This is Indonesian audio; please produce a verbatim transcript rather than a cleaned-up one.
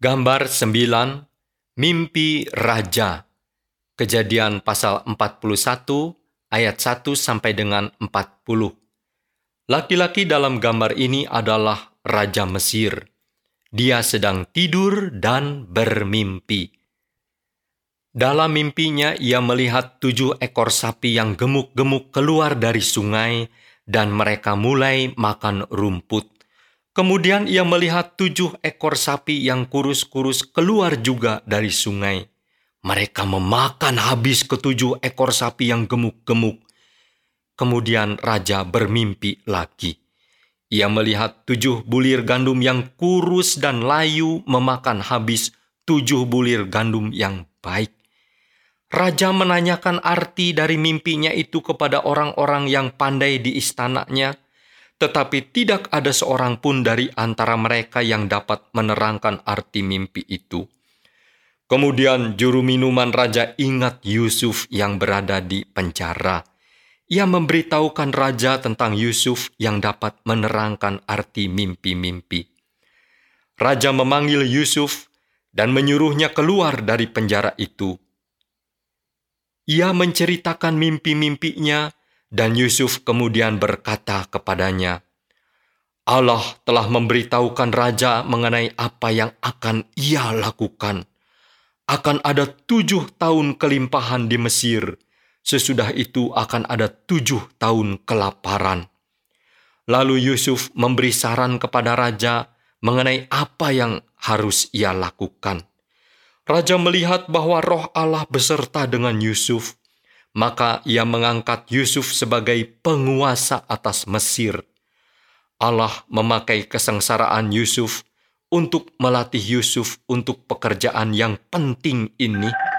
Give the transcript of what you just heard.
Gambar sembilan, Mimpi Raja. Kejadian pasal empat puluh satu, ayat satu sampai dengan empat puluh. Laki-laki dalam gambar ini adalah Raja Mesir. Dia sedang tidur dan bermimpi. Dalam mimpinya ia melihat tujuh ekor sapi yang gemuk-gemuk keluar dari sungai dan mereka mulai makan rumput. Kemudian ia melihat tujuh ekor sapi yang kurus-kurus keluar juga dari sungai. Mereka memakan habis ketujuh ekor sapi yang gemuk-gemuk. Kemudian raja bermimpi lagi. Ia melihat tujuh bulir gandum yang kurus dan layu memakan habis tujuh bulir gandum yang baik. Raja menanyakan arti dari mimpinya itu kepada orang-orang yang pandai di istananya, tetapi tidak ada seorang pun dari antara mereka yang dapat menerangkan arti mimpi itu. Kemudian juru minuman raja ingat Yusuf yang berada di penjara. Ia memberitahukan raja tentang Yusuf yang dapat menerangkan arti mimpi-mimpi. Raja memanggil Yusuf dan menyuruhnya keluar dari penjara itu. Ia menceritakan mimpi-mimpinya dan Yusuf kemudian berkata kepadanya, Allah telah memberitahukan raja mengenai apa yang akan ia lakukan. Akan ada tujuh tahun kelimpahan di Mesir. Sesudah itu akan ada tujuh tahun kelaparan. Lalu Yusuf memberi saran kepada raja mengenai apa yang harus ia lakukan. Raja melihat bahwa roh Allah beserta dengan Yusuf, maka ia mengangkat Yusuf sebagai penguasa atas Mesir. Allah memakai kesengsaraan Yusuf untuk melatih Yusuf untuk pekerjaan yang penting ini.